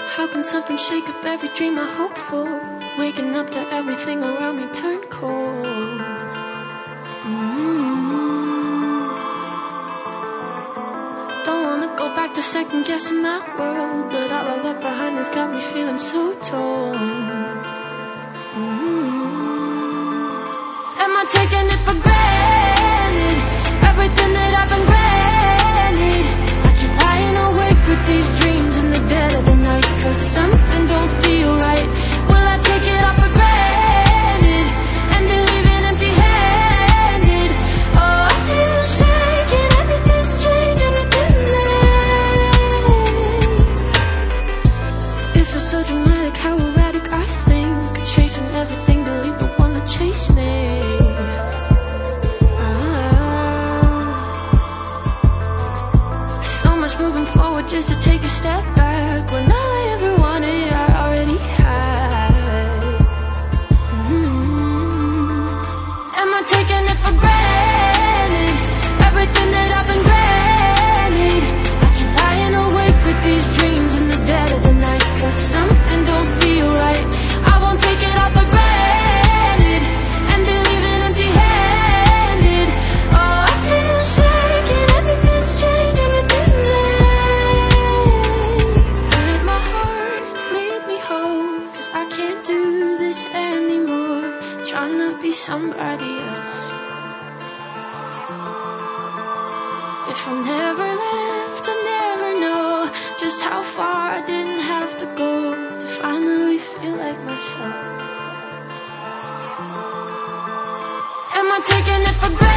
How can something shake up every dream I hope for? Waking up to everything around me turn cold. Don't wanna go back to second guessing my world, but all I left behind has got me feeling so torn. Am I taking it for granted? Everything that I've been granted. I keep lying awake with these dreams in the dead of the night, 'cause something don't feel right. Will I take it all for granted and be leaving empty-handed? Oh, I feel shaking, everything's changing within me. It feels so dramatic, how erratic I think. Chasing everything, believe the one that chased me. Moving forward just to take a step back, when all I ever wanted I already had. Am I taking it for granted? Everything that I've been granted. I keep lying awake with these dreams in the dead of the night, 'cause something don't feel right. I won't take it all for granted and be leaving empty-handed. Oh, I feel shaking, everything's changing within me. I can't do this anymore, trying to be somebody else. If I never left, I never know just how far I didn't have to go to finally feel like myself. Am I taking it for granted?